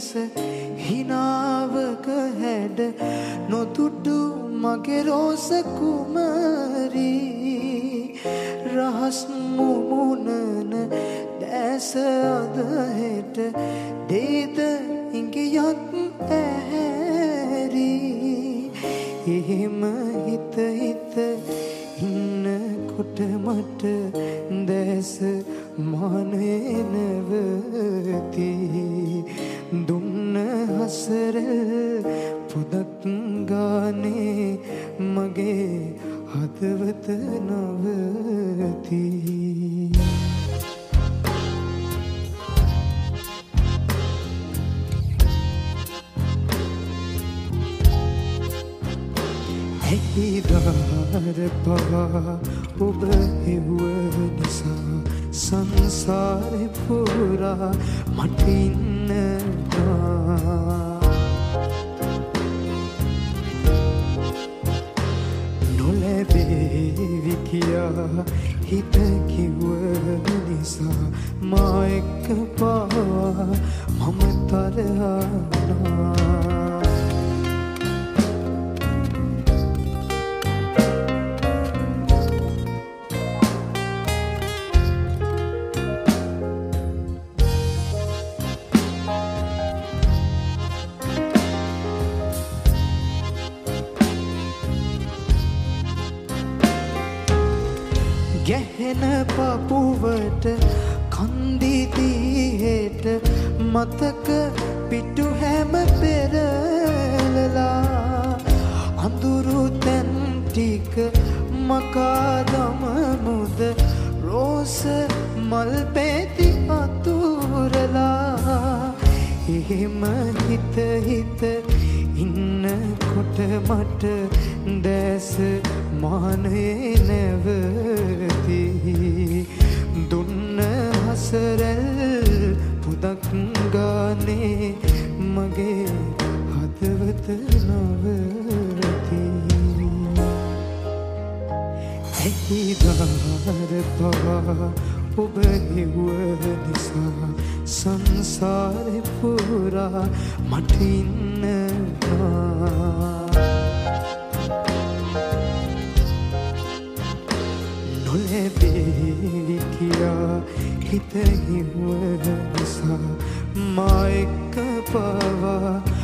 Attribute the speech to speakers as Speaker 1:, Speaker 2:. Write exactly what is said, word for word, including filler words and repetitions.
Speaker 1: ලෙස හිනාවක හැඩ නොතුටු මගේ රෝස කුමරී රහස් මුමුණන දැස අද හෙට දේද ඉංගියක් ඇහැරී එහෙම හිත හිත ඉන්නකොට මට දැස මානේ නැවති දුන්න හසරල් පොදක් ගානේ මගේ හදවත නවති හිදාර පවා ඔබ හෙව්ව නිසා සංසාරේ පුරා මට ඉන්නවා නොලැබේවි කියා හිත කිව්ව නිසා මා එක්ක පාවා මම තරහනා ගැහෙන පපුවට කන්දිදී හෙට මතක පිටු හැම පෙරලලා අඳුරු තැන් ටික මකා දමමුද රෝස මල් පෙති අතුරලා එහෙම හිත හිත ඉන්නකොට මට දැස මානේ නැවති දුන්න හසරල් පුදක් ගානේ මගේ හදවත නවති හිදාර පවා ඔබ හෙව්ව නිසා සංසාරේ පුරා මට ඉන්නවා නොලැබේවි කියා හිත හිව්ව නිසා මා එක්ක පවා